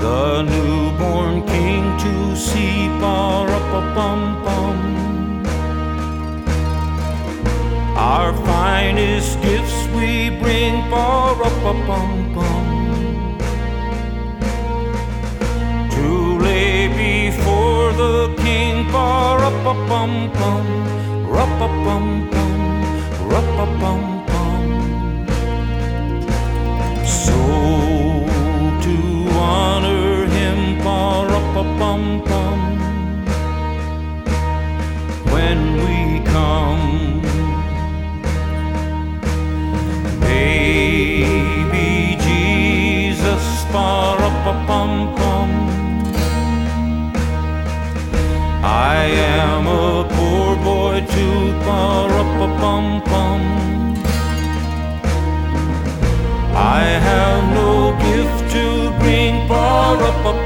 the newborn king to see. Pa-ra-pa-pum-pum. Our finest gifts we bring. Pa-ra-pa-pum-pum. To lay before the king. Pa-ra-pa-pum-pum. Ra-pa-pum-pum. Ra-pa-pum-pum. So to honor him. Pa-ra-pa-pum-pum. When we come, baby Jesus. Pa-ra-pa-pum-pum. I am a poor boy too. Pa-ra-pa-pum-pum. I have no gift to bring. Pa-ra-pa-pum.